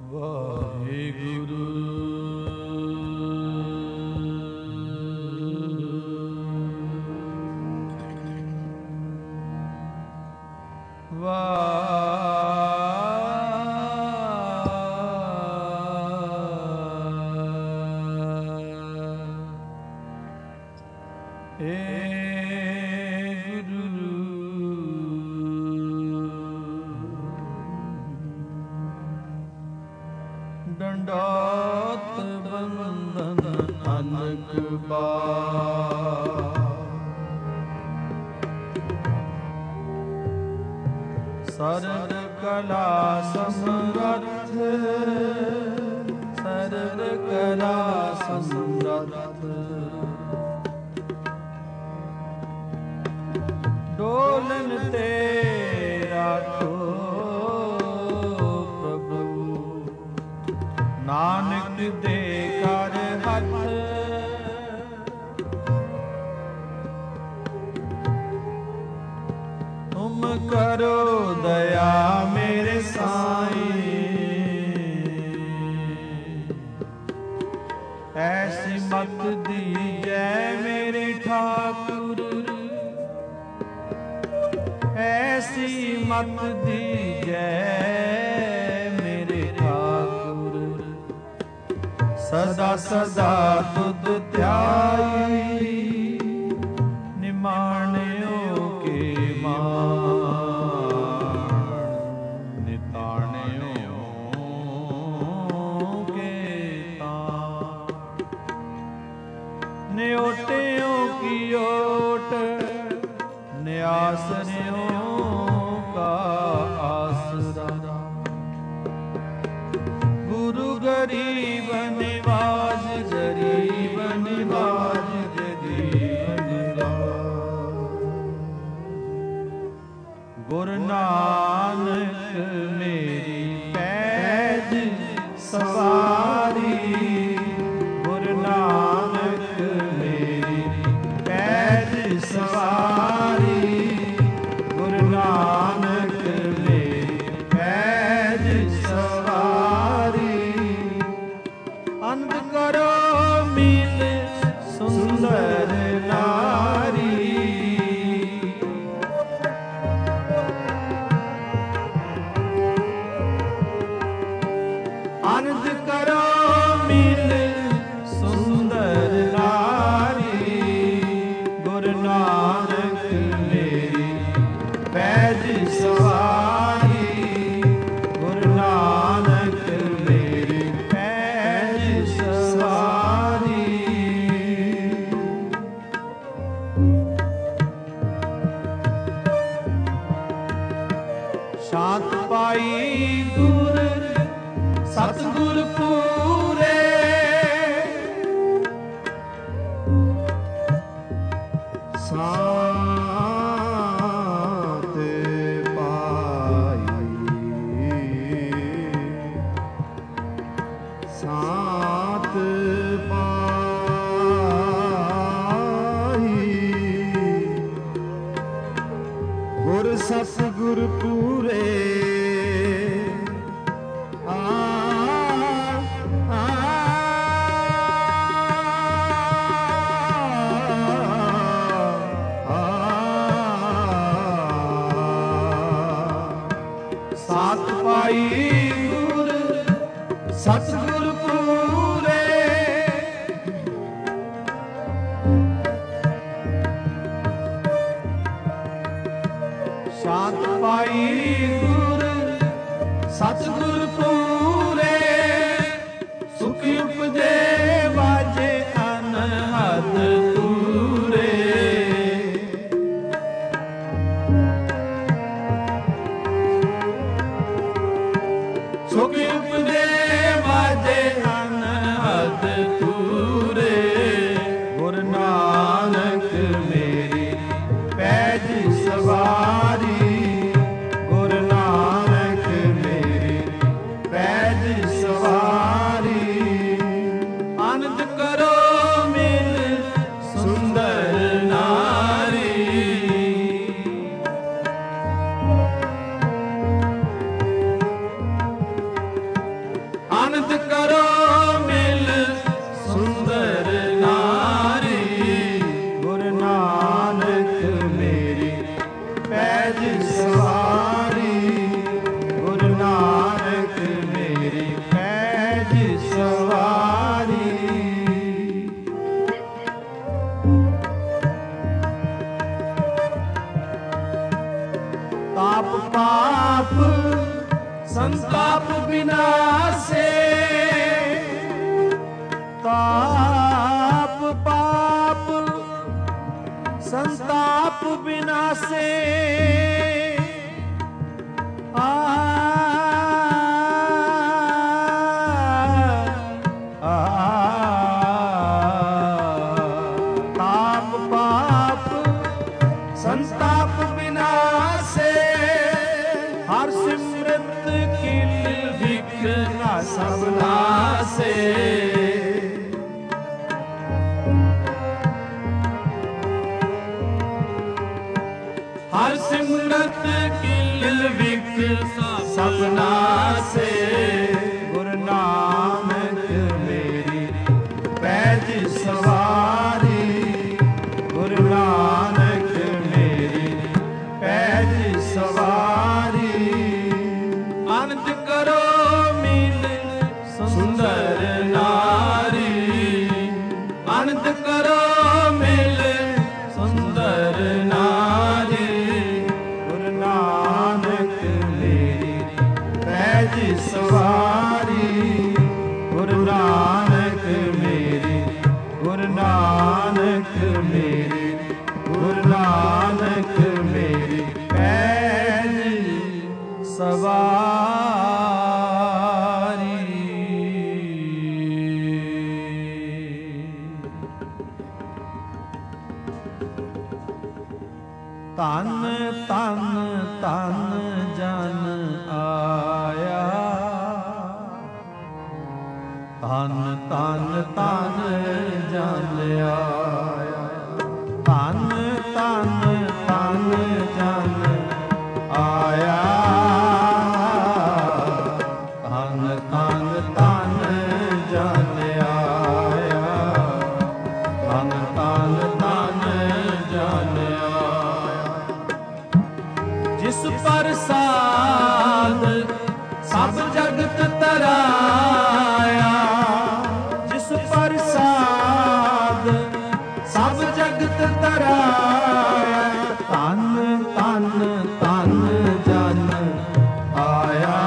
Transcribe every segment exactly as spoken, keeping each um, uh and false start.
ਵਾਹਿਗੁਰੂ ਡੰਡੋਤ ਬੰਦਨ ਅਨਕ ਬਾਰ ਸਰਦ ਕਲਾ ਸਮਰੱਥ ਸਰਦ ਕਲਾ ਸਮਰੱਥ ਡੋਲਨ ਤੇ ਰਾਖੋ ਨਾਨਕ ਦੇ ਕਰ ਹੱਥ ਤੁਮ ਕਰੋ ਦਇਆ ਮੇਰੇ ਸਾਈਂ ਐਸੀ ਮਤ ਦੀਜੈ ਮੇਰੇ ਠਾਕੁਰ ਐਸੀ ਮਤ ਦੀਜੈ ਸਦਾ ਸਦਾ ਤੁਧ ਧਿਆਈ ਨਿਮਾਣਿਓ ਕੇ ਮਾਣ ਨਿਤਾਣਿਓ ਕੇ ਤਾਣ ਨਿਓਟਿਓ ਕੀ ਓਟ ਨਿਆਸਰਿਓ ਕਾ ਆਸਰਾ ਗੁਰੂ ਗਰੀਬ ਨਿਵਾਜ ਗਰੀਬ ਨਿਵਾਜ ਗਰੀਬ ਨਿਵਾਜ ਗੁਰੂ ਨਾਨਕ ਮੇਰੀ ਪੈਜ ਸਵਾਰੀ ਗੁਰੂ ਨਾਨਕ ਮੇਰੀ ਪੈਜ ਸਵਾਰੀ ਗੁਰੂ ਨਾਨਕ ਮੇਰੀ ਪੈਜ ਸਵਾਰੀ ਅੰਧ ਕਰੋ ਮਿਲ ਸੁੰਦਰ ਨਾਰੀ ਅੰਧ ਕਰੋ ਮਿਲ ਸੁੰਦਰ ਨਾਰੀ ਗੁਰੂ ਨਾਨਕ ਮੇਰੀ ਪੈਜ ਸਵਾਰੀ ਗੁਰੂ ਨਾਨਕ ਮੇਰੀ ਪੈਜ ਸਵਾਰੀ ਸ਼ਾਂਤ ਪਾਈ ਗੁਰ ਸਤਿਗੁਰ ਪੂਰੇ ਸ਼ਾਂਤ ਪਾਈ ਸ਼ਾਂਤ ਪਾਈ ਗੁਰ ਸਤਿਗੁਰ ਪੂਰੇ ਸਾਤ ਪਾਈ ਗੁਰ ਸਤਿਗੁਰ ਪੂਰੇ ਸ਼ਾਂਤ ਪਾਈ ਗੁਰ ਸਤਿਗੁਰ ਪੂਰੇ ਸੁਖ ਉਪਜੇ ਵਾਜੇ ਅਨਹਦ ਤੂਰੇ ਸੁਖ ਉਪਜੇ ਵਾਜੇ ਅਨਹਦ ਤੂਰੇ ਗੁਰੂ ਨਾਨਕ ਮੇਰੀ ਪੈਜ ਸਵਾਰੀ ਗੁਰੂ ਨਾਨਕ ਮੇਰੀ ਪੈਜ ਸਵਾਰੀ ਆਨੰਦ ਕਰੋ ਮਿਲ ਸੁੰਦਰ ਨਾਰੀ संताप विनाशे, ताप पाप संताप विनाशे। आ ताप पाप संताप विनाशे, हर सिमरत किल विघ्न सब नाशे। हर सिमरत किल विघ्न सब नाशे। गुरु नानक मेरी पैज सवारी, गुरु नानक मेरी पैज सवारी। आनंद करो मिल सुंदर नारी, आनंद करो मिल सुंदर नारी। गुरु नानक मेरी पैज सवारी, गुरु नानक मेरी, गुरु नानक मेरी, गुरु नानक मेरी पैज सवारी। तन तन तन जन आया, तन तन तन जन आया। तन तन तन जन आया, तन तन तन जन आया, तन तन तन जन आया। जिस प्रसाद सब जगत तराया, जिस प्रसाद सब जगत तराया। तन तन तन जन आया,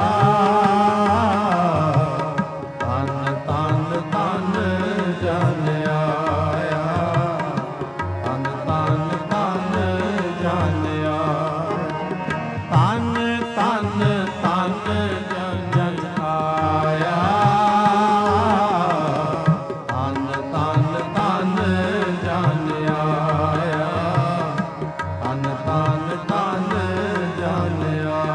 तन तन तन जन आया, तन तन तन जन आया। तन तन तन जन आया, तन तन तन जन आया, तन तन तन जन आया।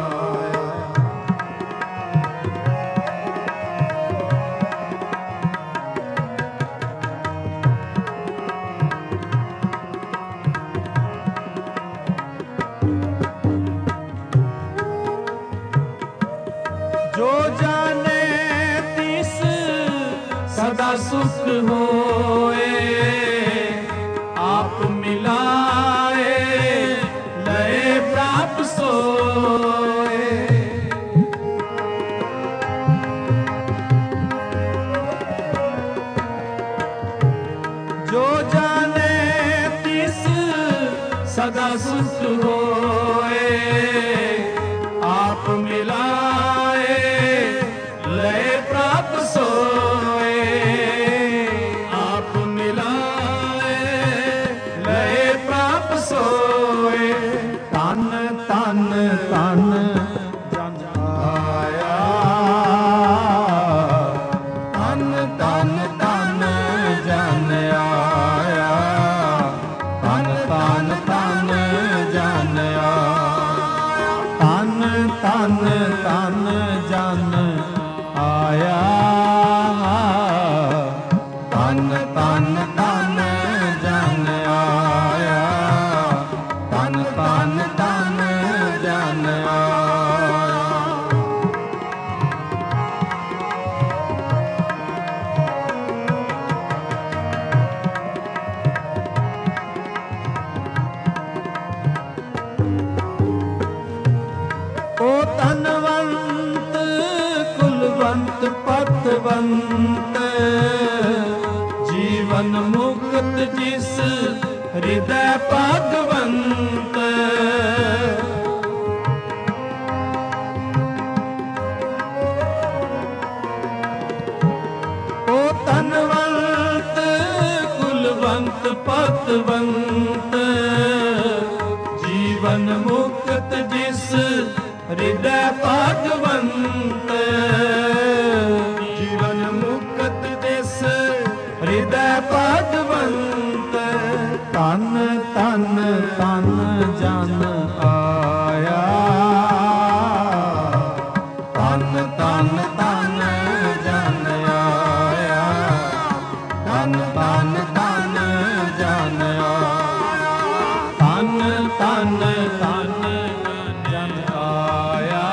जो जाने तिस सदा सुख होए, आप मिलाए लय प्राप्त सोए। जो जाने तिस सदा सुख होए, आप मिलाए लय प्राप्त सोए। आप मिलाए लय प्राप्त सोए। तन तन तन जन आया, तन तन तन जन आया, तन तन तन जन आया। तन तन तन जन आया, तन तन तन जन आया, तन तन तन जन आया। ओ धनवंत कुलवंत पतवंत, जीवन मुक्त जिस हृदय भागवंत। ਪਤਵੰਤ ਜੀਵਨ ਮੁਕਤ ਜਿਸ ਹਿਰਦੈ ਭਾਗਵੰਤ ਜੀਵਨ ਮੁਕਤ ਜਿਸ ਹਿਰਦੈ ਭਾਗਵੰਤ ਤਨ ਤਨ ਤਨ ਜਨ ਆਇਆ ਤਨ ਤਨ ਤਨ ਜਨ ਆਇਆ ਤਨ ਤਨ ਤਨ ਜਨ ਆਇਆ ਤਨ ਤਨ ਤਨ ਜਨ ਆਇਆ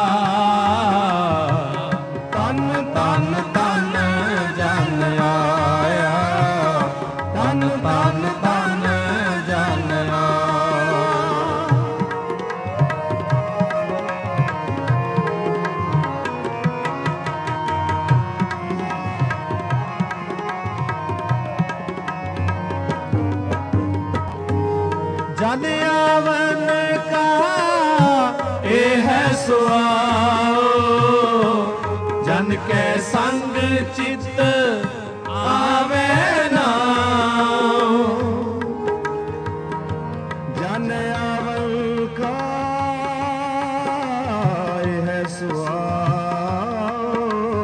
ਤਨ ਤਨ ਤਨ ਜਨ ਆਇਆ ਤਨ ਤਨ ਤਨ ਜਨ ਆਇਆ ਜਨ ਆਵਨ ਕਾ ਇਹ ਹੈ ਸੁਆਓ ਜਨ ਕੈ ਸੰਗ ਚਿਤ ਆਵੇ ਨਾਉ ਜਨ ਆਵਲ ਕਾ ਹੈ ਸੁਆਉ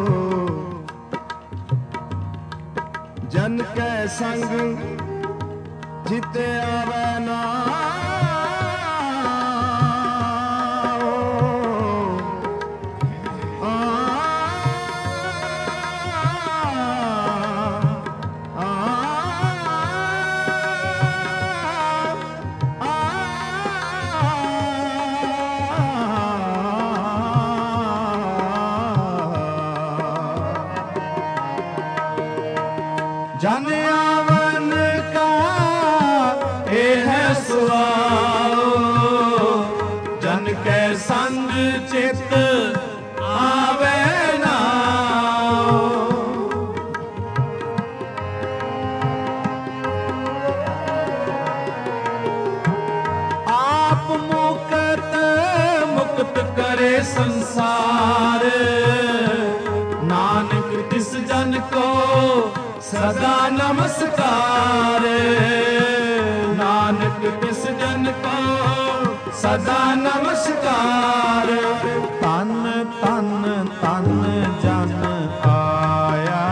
ਜਨ ਕੈ ਸੰਗ ਚਿਤ ਆਵੇ ਨਾ ਜਨ ਆਵਨ ਕਾ ਇਹ ਹੈ ਸੁਆਓ ਜਨ ਕੈ ਸੰਗ ਚਿਤ ਆਵੇ ਨਾਉ ਆਪ ਮੁਕਤ ਮੁਕਤ ਕਰੇ ਸੰਸਾਰ ਨਾਨਕ ਤਿਸ ਜਨ ਕੋ ਸਦਾ ਨਮਸਕਾਰ ਨਾਨਕ ਤਿਸ ਜਨ ਕੋ ਸਦਾ ਨਮਸਕਾਰ ਤਨ ਤਨ ਤਨ ਜਨ ਆਇਆ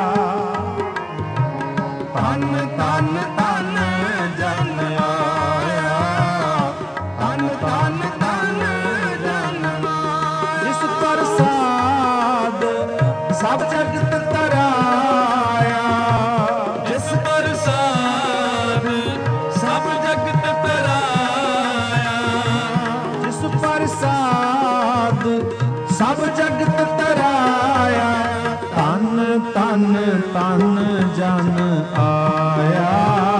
ਤਨ ਤਨ ਤਨ ਜਨ ਆਇਆ ਤਨ ਤਨ ਤਨ ਜਨ ਆਇਆ ਜਿਸ ਪ੍ਰਸਾਦ ਸਭ ਜਗਤ ਤਰਾਇਆ ਜਿਸ ਪ੍ਰਸਾਦ ਸਭ ਜਗਤ ਤਰਾਇਆ ਜਿਸ ਪ੍ਰਸਾਦ ਸਭ ਜਗਤ ਤਰਾਇਆ ਤਨ ਤਨ ਤਨ ਜਨ ਆਇਆ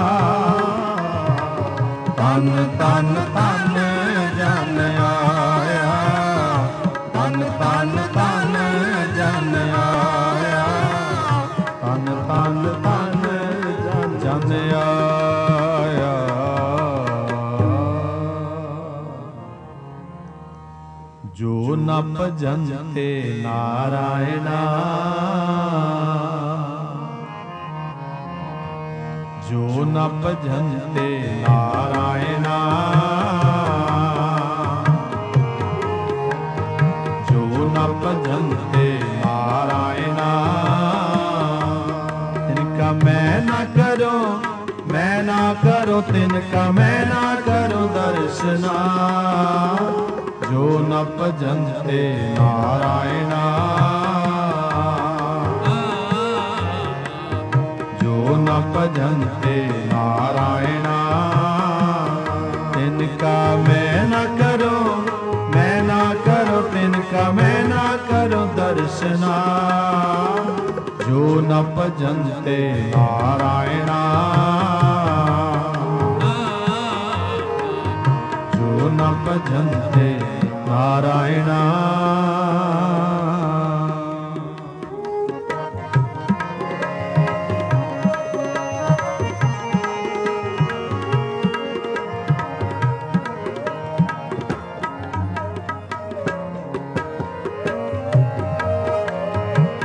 ਤਨ ਤਨ ਤਨ ਜਨ ਆਇਆ ਤਨ ਤਨ ਤਨ ਜਨ ਆਇਆ ਤਨ ਤਨ ਤਨ ਜਨ ਜਨ ਆਇਆ ਜੋ ਨ ਭਜੰਤੇ ਨਾਰਾਇਣਾ ਜੋ ਨ ਭਜੰਤੇ ਨਾਰਾਇਣਾ ਜੋ ਨ ਭਜੰਤੇ ਨਾਰਾਇਣਾ ਤਿਨਕਾ ਮੈਂ ਨਾ ਕਰੋ ਮੈਂ ਨਾ ਕਰੋ ਤਿਨਕਾ ਮੈਂ ਨਾ ਕਰੋ ਦਰਸ਼ਨਾ ਜੋ ਨ ਭਜੰਤੇ ਨਾਰਾਇਣਾ ਜੋ ਨ ਭਜੰਤੇ ਨਾਰਾਇਣਾ ਤਿਨਕਾ ਮੈਂ ਨਾ ਕਰੋ ਮੈਂ ਨਾ ਕਰੋ ਤਿਨਕਾ ਮੈਂ ਨਾ ਕਰੋ ਦਰਸ਼ਨਾ ਜੋ ਨ ਭਜੰਤੇ ਨਾਰਾਇਣਾ ਜੋ ਨ ਭਜੰਤੇ ਨਾਰਾਇਣਾ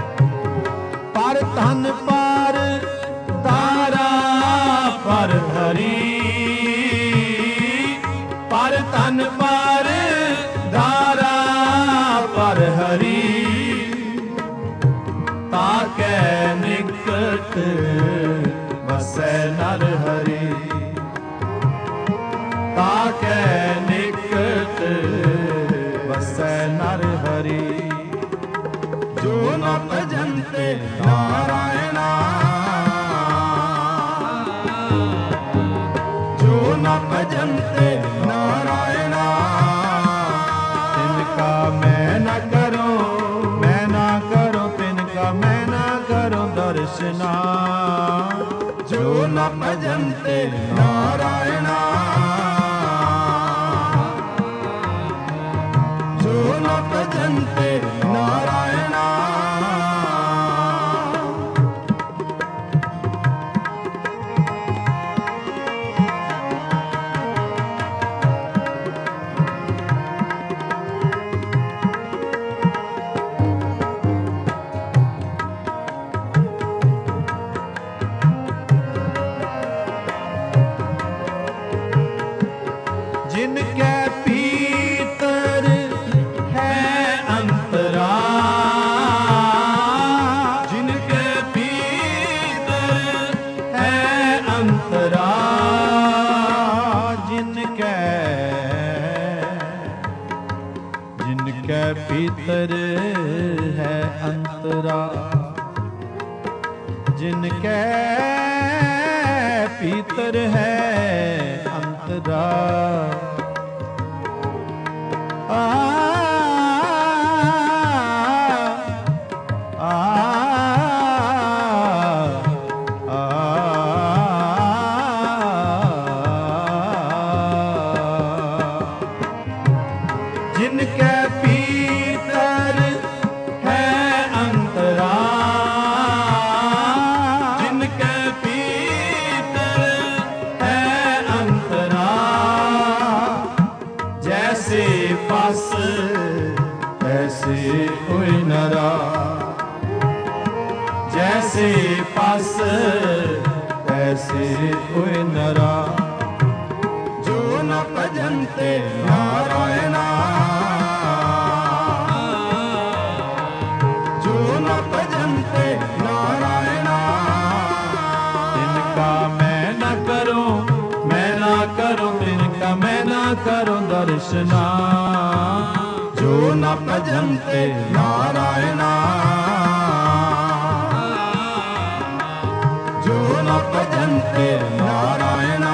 ਪਰ ਧਨ ਪਰ ਤਾਰਾ ਪਰ ਧਰ नारायणा, जो न भजन्ते नारायणा, तिनका मैं न करूं, मैं न करूं, तिनका मैं न करूं दर्शना। जो न भजन्ते नारायणा, जो न भजन्ते नारायणा। जिनके भीतर है अंतरा, जिनके भीतर है अंतरा, जिनके जिनके भीतर है अंतरा, जिनके भीतर है अंतरा। आ, आ, आ, जिनके भीतर है अंतरा, जिनके भीतर है अंतरा, जैसे पास ऐसे कोई नरा, जैसे पास ऐसे कोई नरा। जो न भजन्ते नारायणा, जो न भजन्ते नारायणा। तिनका मैं न करूं, मैं न करूं, तिनका मैं न करूं दर्शना। जो न भजन्ते नारायणा, जो न भजन्ते नारायणा।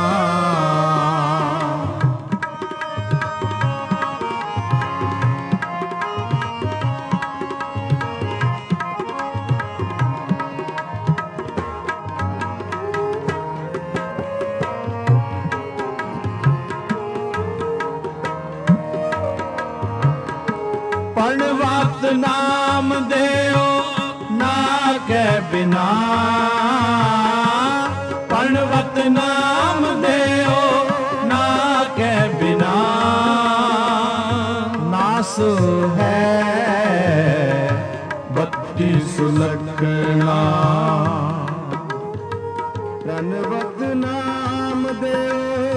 प्रणवत नाम देओ ना के बिना, प्रणवत नाम देओ ना के बिना। नास है बत्ती सुलगना, प्रणवत नाम देव,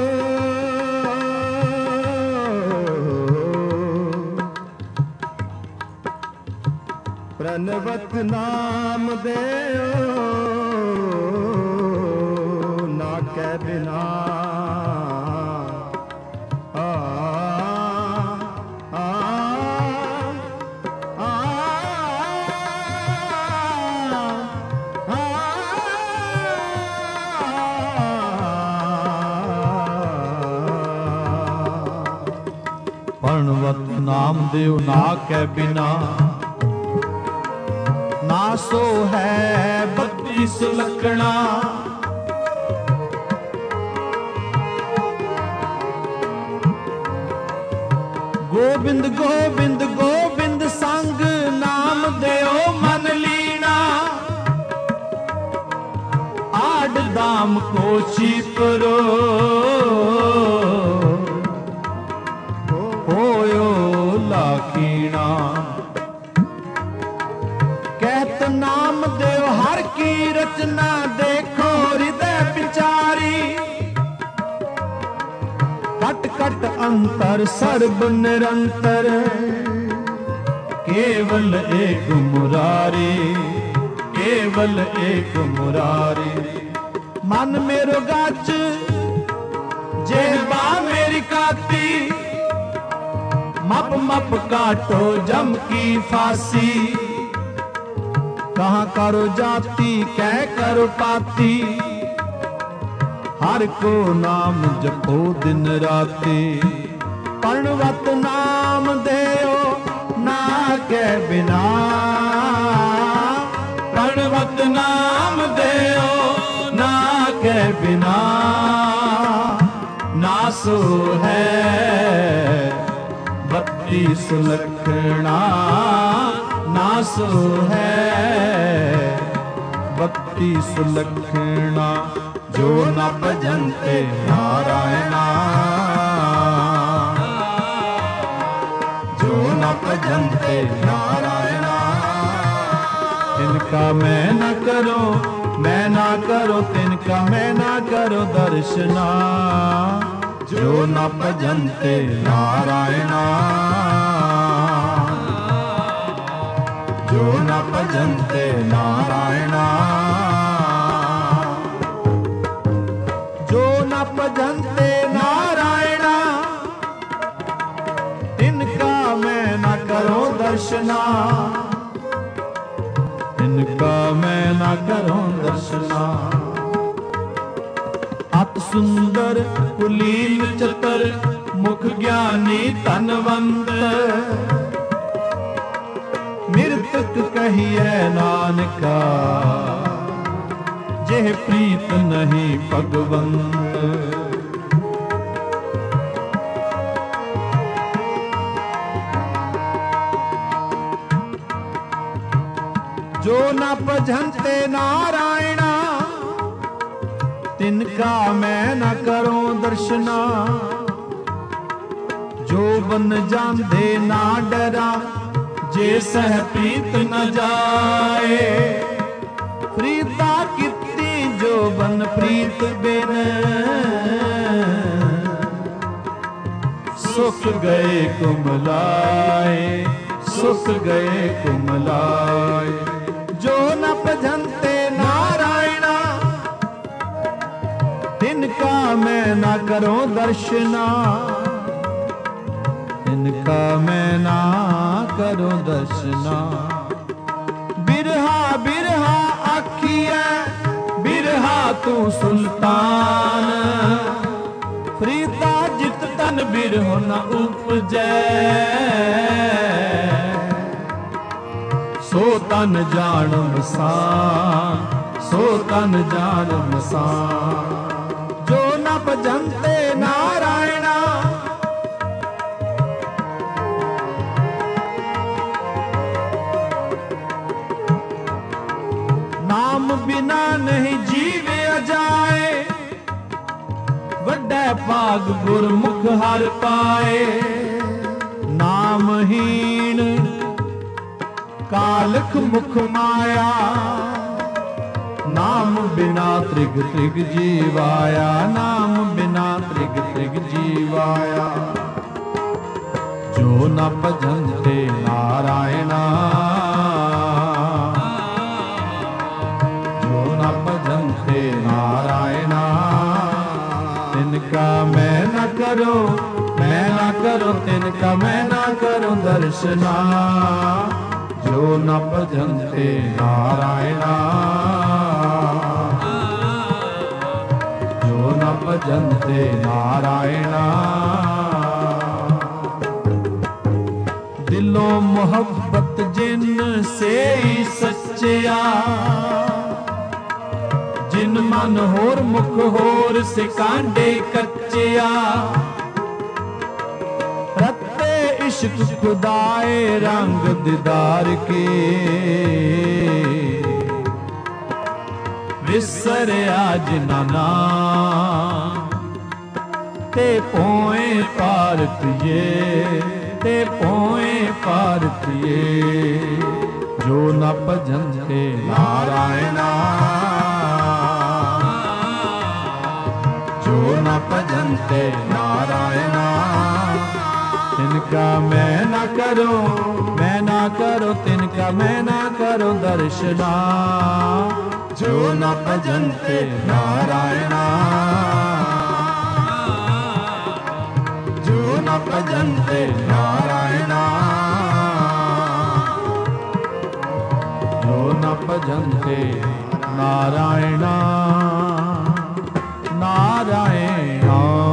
प्रणवत नाम देव ना के बिना। आ, आ, आ, आ, प्रणवत नाम देव ना के बिना। नासो है बत्ती सुलगना, गोविंद गोविंद गोविंद संग नाम देओ मन लीना। आड दाम को छिपरो होयो लाखीना। कहत नाम देव हर की रचना, देखो हृदय विचारी। कट कट अंतर सर्व निरंतर, केवल एक मुरारी, केवल एक मुरारी। मन मेरो गाच जेबा मेरी काती, मप मप काटो जम की फांसी। कहाँ करो जाति कह करो पाती, हर को नाम जपो दिन राती। प्रणवत नाम देओ ना के बिना, प्रणवत नाम देओ ना के बिना। नासो है बत्ती सुलक्षणा, नासो है बत्ती सुलक्षणा। जो न भजन्ते नारायणा, जो न भजन्ते नारायणा। तिनका मैं न करो मैं ना करो, तिनका मैं ना करो दर्शना। जो न भजन्ते नारायणा, जो न भजन्ते नारायणा। जो न भजन्ते नारायणा, तिनका मैं न करो दर्शना। तिनका मैं न करो दर्शना। अत सुंदर कुलीन चतर, मुख ज्ञानी धनवंत। मृतक कहिए नानका, जेह प्रीत नहीं भगवंत। जो न भजन्ते नारायणा, तिनका मैं न करो दर्शना। जो बन जांदे ना डरा, जे सह प्रीत न जाए। प्रीता कितनी जो बन प्रीत बिन, सुख गए कुमलाए, सुख गए कुमलाए। जो न भजन्ते नारायणा, तिनका मैं न करो दर्शना। तिनका मैं ना करो दर्शना। बिरहा बिरहा आखिए, बिरहा तू सुल्तान। फरीदा जित तन बिरहो न उपजै, सो तन जान मसान, सो तन जान मसान। जो न भजन्ते नारायणा, नाम बिना नहीं जीवे जाए। वड्डे भाग गुरमुख हर पाए। नामहीन कालख मुख माया, नाम बिना त्रिग त्रिग जीवाया। नाम बिना त्रिग त्रिग जीवाया। जो न भजन्ते नारायणा, जो न भजन्ते नारायणा। तिनका मैं न करो मैं न करो, तिनका मैं न करो दर्शना। जो न भजन्ते नारायणा, जो न भजन्ते नारायणा। दिलों मोहब्बत जिन से ही सच्चिया, जिन मन होर मुख होर से कांडे कच्चिया। रत्ते इश्क खुदाए रंग दीदार के, विसरिया जिना ते पोए पारतिए, ते पोए पारतिए। जो न भजन्ते नारायणा, जो न भजन्ते नारायणा। तिनका मैं न करो मैं न करो, तिनका मैं न करो दर्शना। जो न भजन्ते नारायणा, जो न भजन्ते नारायणा। जो न भजन्ते नारायण नारायण।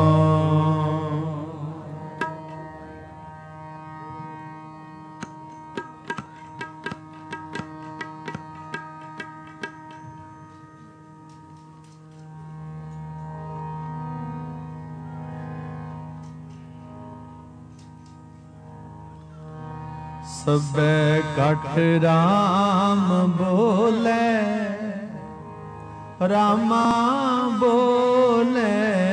सबे कट राम बोले रामा बोले,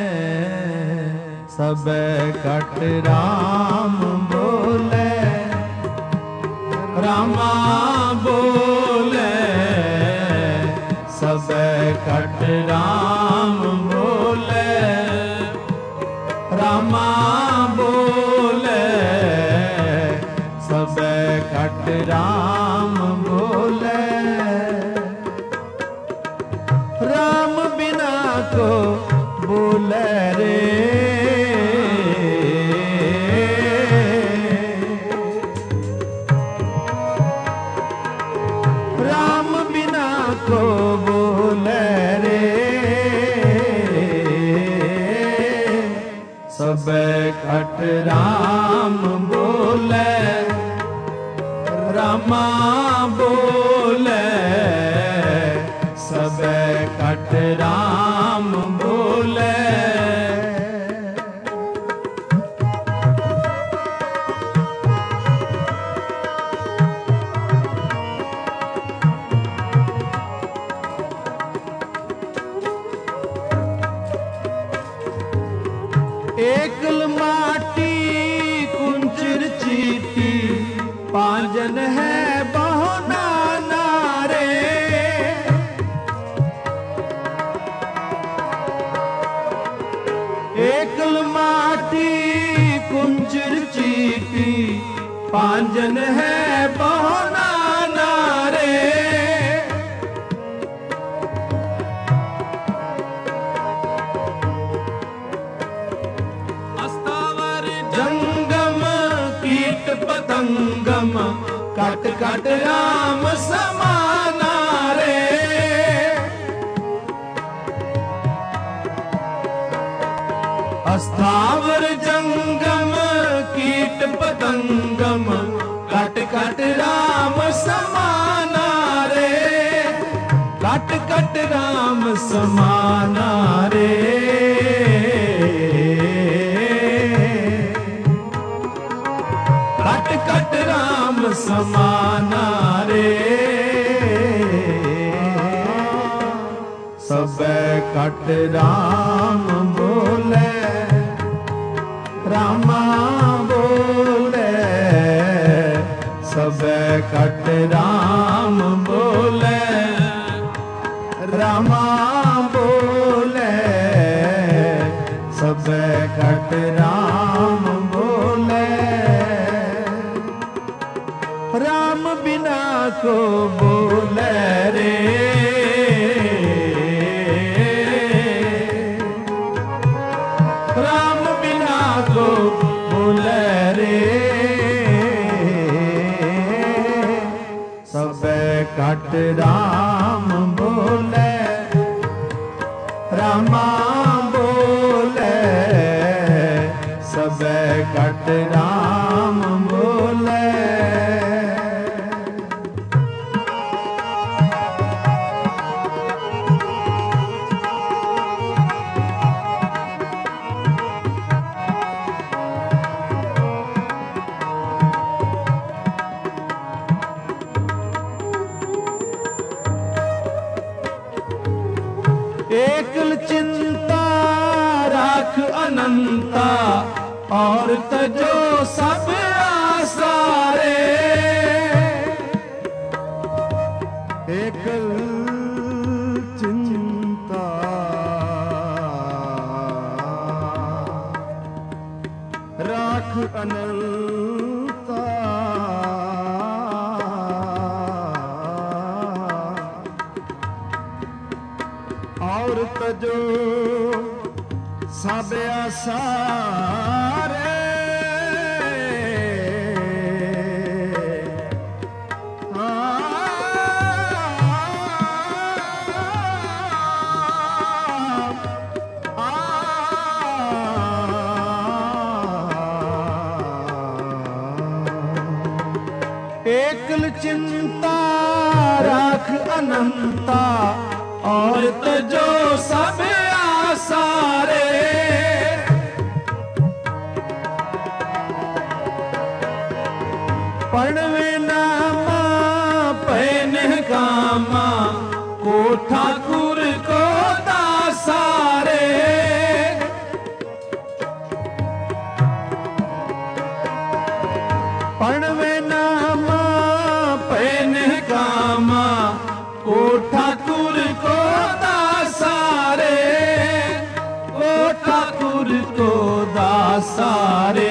सबे कट राम बोले रामा बोले, सबे कट राम बोले रामा बोले, सबे कट राम बोले। राम बिना को बोले रे, राम बिना को बोले रे, सबे कट राम बोले रामा बोले, सबे कट राम बोले। एकल माटी कुंचर चीटी, पांजन है बहुना नारे, एकल माटी कुंचर चीटी, पांजन है बहुना नारे। अस्तावर जंगम कीट पतंगम, कट कट राम समाना रे। अस्थावर जंगम कीट पतंगम, कट कट राम समाना रे, कट कट राम समाना रे। कट कट राम समाना रे, सबे कट राम बोले रामा बोले, सबे कट राम बोले रामा बोले, सबे कट राम बोले। राम बिना को बोले रे, राम बिना को बोले रे, सबे कट राम बोले रामा बोले, सबे कट राम बोले। एकल चिंता राख अनंता, और तजो सब आसारे। एकल चिंता राख अनंता, और तजो सब आसारे। आ चिंता राख अनंता और तजो सब आसारे। पढ़वे नामा पैन कामा को ठाकुर को दासारे। पढ़वे नामा पैन कामा को ठाकुर को दासारे। को ठाकुर को दासारे।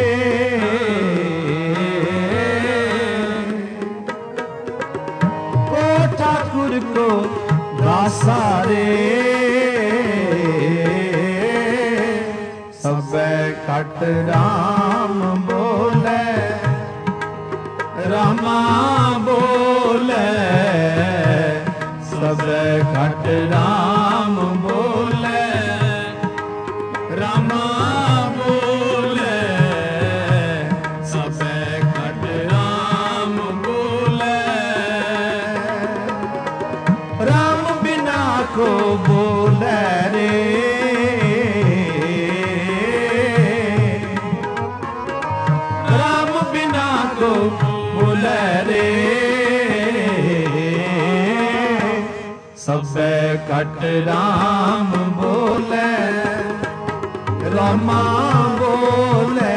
को ठाकुर को दासारे। सबे कट राम बोले रामा बोले। सबे कट राम बोले रामा बोले। सबे कट राम बोले। राम बिना को बोले रे। राम बिना को बोले रे। सबे कट राम बोले रामा बोले।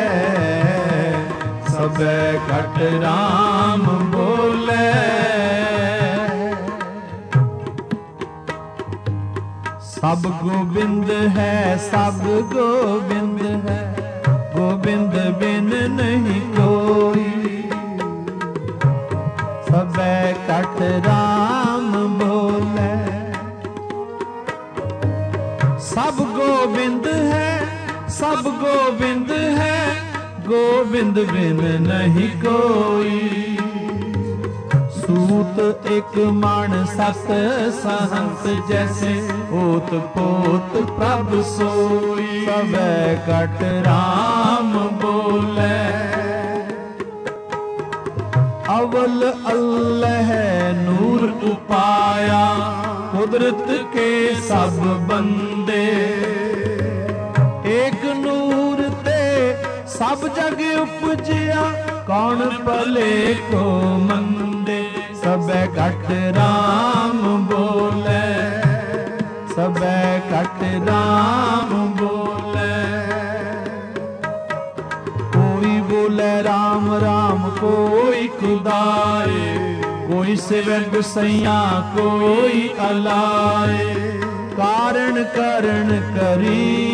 सबे कट राम बोले। सब गोविंद है सब गोविंद है। गोविंद बिन नहीं कोई। सबे कट राम बोले। सब गोविंद है सब गोविंद है। गोविंद बिन नहीं कोई। सूत एक मान सत सहंत जैसे ओत पोत प्रभ सोई। सबे कट राम बोले। अवल अल्लाह नूर उपाया कुदरत के सब बंदे। एक नूर ते सब जग उपजिया कौन भले को मंदे। सबे कट राम बोले। सबे कट राम बोले। कोई बोले राम राम कोई खुदाए। कोई सिवे गुसैया कोई अलाए। कारण करण करी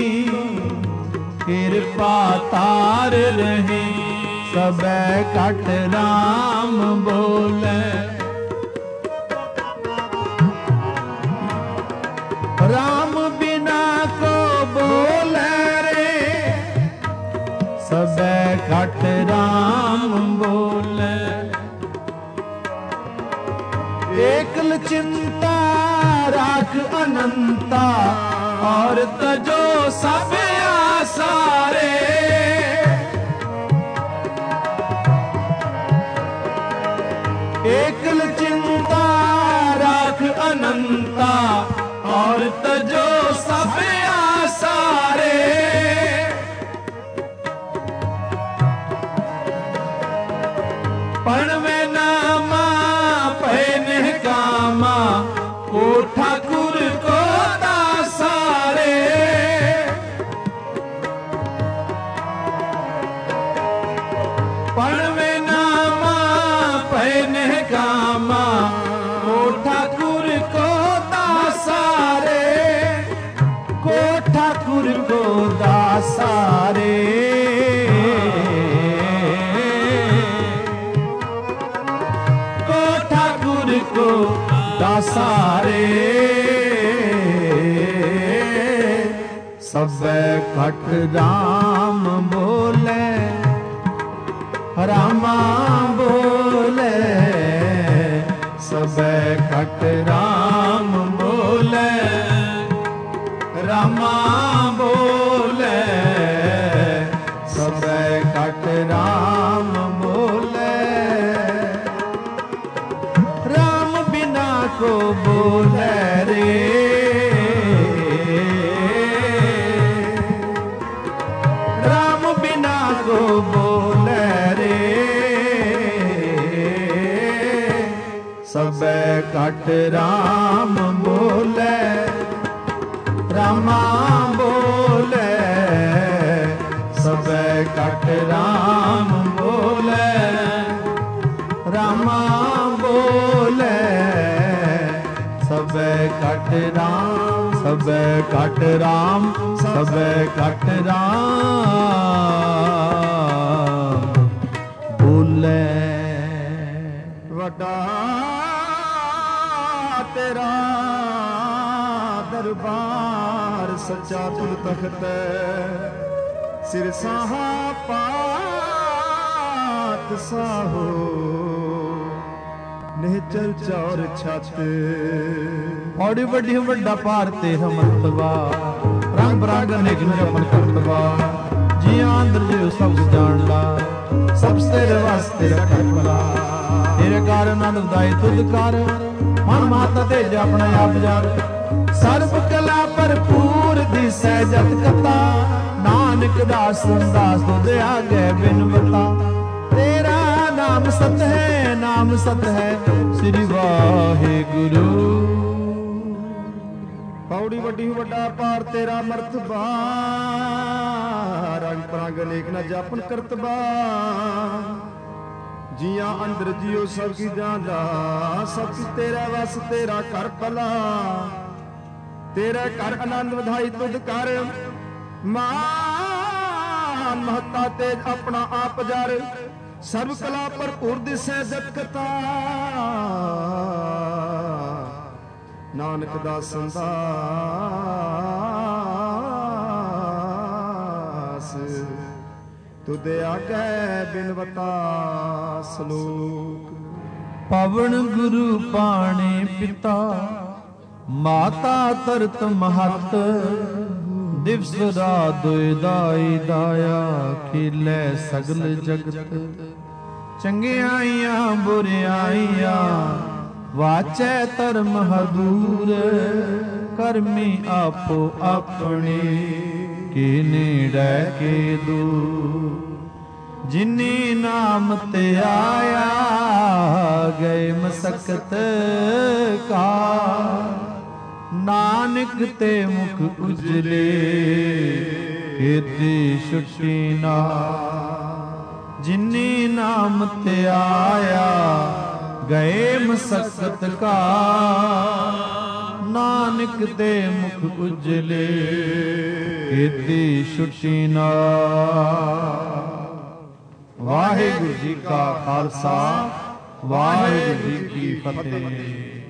कृपा तार रही। सबे कट राम बोले। राम बिना को बोले रे। सबे कट राम बोले। एकल चिंता राख अनंता और तजो सब आसारे। एकल चिंता राख अनंता और तजो सब आसारे। पढ़वे नामा पैन कामा को ठाकुर को दासारे। पढ़वे नामा पैन कामा को ठाकुर को दासारे। को ठाकुर को दासारे। को ठाकुर को दासारे। सबे कट राम बोले रामा बोले। सबे कट राम बोले रामा बोले। सबे कट राम बोले। को बोले रे, राम बिना को बोले रे, सबे घट राम बोले, रामा बोले, सबे घट राम बोले, रामा बोले, सबे घट राम, सबे घट राम, सबे घट राम बोले। वड्डा तेरा दरबार सच्चा तुल तख्त, सिर साहा पात साहो, निहचल चौर छत। औड़ी वड्डी वड्डा पार तेरा मर्तबा, रंग बरंग अनेक जमन करतबा, जियां अंदर जो सब जान ला, सब तेरे वास्ते रखा भला। तेरे कार आनंद उदाई तुद कर, मन माता तेज अपना आप जार, सर्व कला भरपूर दिसै जत कथा, नानक दास दास तुद आगे बिन बता। तेरा नाम सत है, नाम सत है, श्री वाहिगुरु। पौड़ी वड्डी वड्डा पार तेरा मर्तबा, रंग पराग अनेक न जापन करतबा, जिया अंदर जियो सब की जांदा, सब की तेरा वस तेरा कर भला। तेरा कर आनंद वधाई तुद कर, मान महता तेज अपना आप जार, सर्व कला भरपूर दिसै जत कथा, नानक दासन दास तुदे आगे बिनवता सलोक। पवन गुरु पाणी पिता, माता तरत महत, दिवस रात दुई दाई दाया, खिले सगल जगत। चंगियाइयां बुरियाइयां वाचै धर्म हदूर, करमी आपो अपनी की नीड़ै के दूर। जिनी नाम ते आया गए मसकत का, नानक ते मुख उजले खेती छुट्टी ना। जिनी नाम ते आया गए मसकत का, नानक ते मुख उजले खेती छुट्टी ना। वाहिगुरु जी का खालसा, वाहिगुरु जी की फतेह।